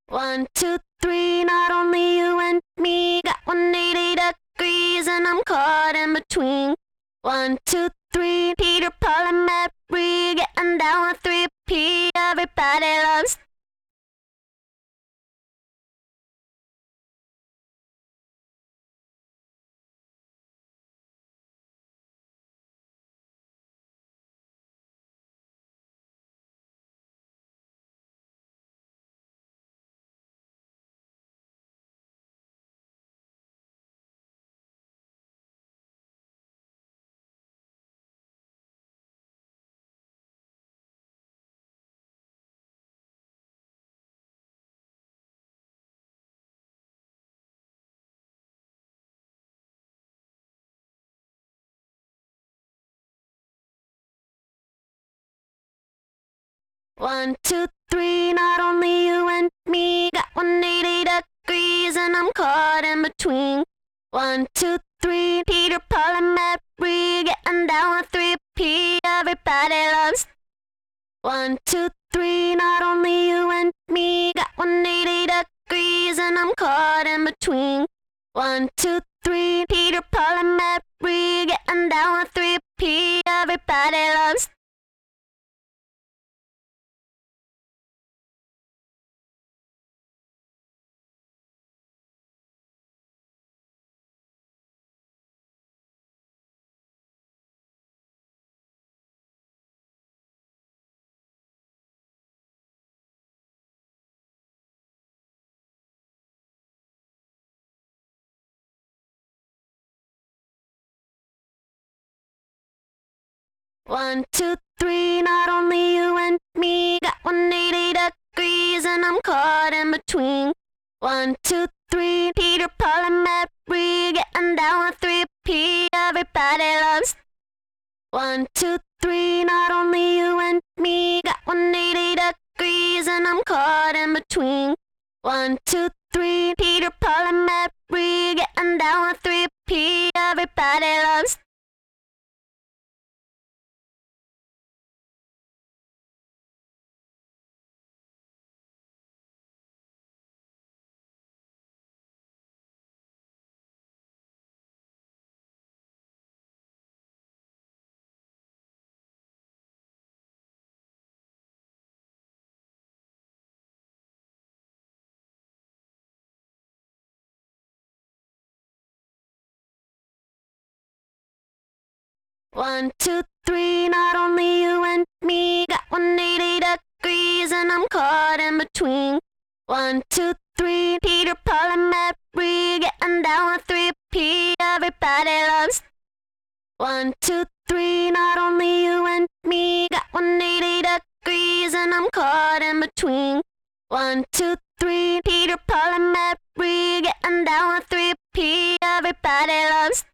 One, two, three, not only you and me got 180 degrees and I'm caught in between. One, two, three, Peter, Paul, and Mary getting down with 3P. Everybody loves. One, two, three, not only you and me got 180 degrees and I'm caught in between. One, two, three, Peter, Paul, and Mary getting down with 3P. Everybody loves. One, two, three, not only you and me got 180 degrees and I'm caught in between. One, two, three, Peter, Paul, and Mary getting down with 3P. Everybody loves. One, two, three, not only you and me got 180 degrees and I'm caught in between. One, two, three, Peter, Paul, and Mary getting down with 3P. Everybody loves. One, two, three, not only you and me got 180 degrees and I'm caught in between. One, two, three, Peter, Paul, and Mary getting down with 3P. Everybody loves. One, two, three, not only you and me got 180 degrees and I'm caught in between. One, two, three, Peter, Paul, and Mary getting down with 3P. Everybody loves. One, two, three, not only you and me got 180 degrees and I'm caught in between. One, two, three, Peter, Paul, and Mary getting down with 3P. Everybody loves.